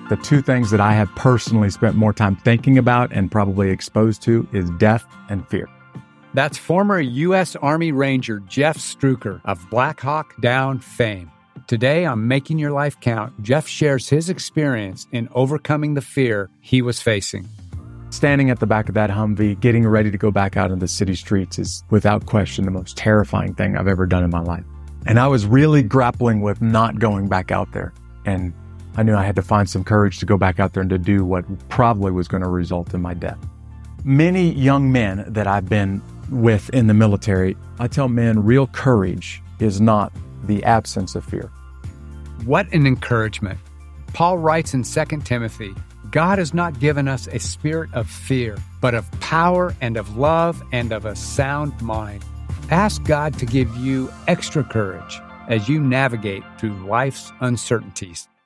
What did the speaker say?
the two things that I have personally spent more time thinking about and probably exposed to is death and fear. That's former U.S. Army Ranger Jeff Struecker of Black Hawk Down fame. Today on Making Your Life Count, Jeff shares his experience in overcoming the fear he was facing. Standing at the back of that Humvee, getting ready to go back out into the city streets is without question the most terrifying thing I've ever done in my life. And I was really grappling with not going back out there. And I knew I had to find some courage to go back out there and to do what probably was going to result in my death. Many young men that I've been with in the military, I tell men real courage is not the absence of fear. What an encouragement. Paul writes in 2 Timothy, God has not given us a spirit of fear, but of power and of love and of a sound mind. Ask God to give you extra courage as you navigate through life's uncertainties.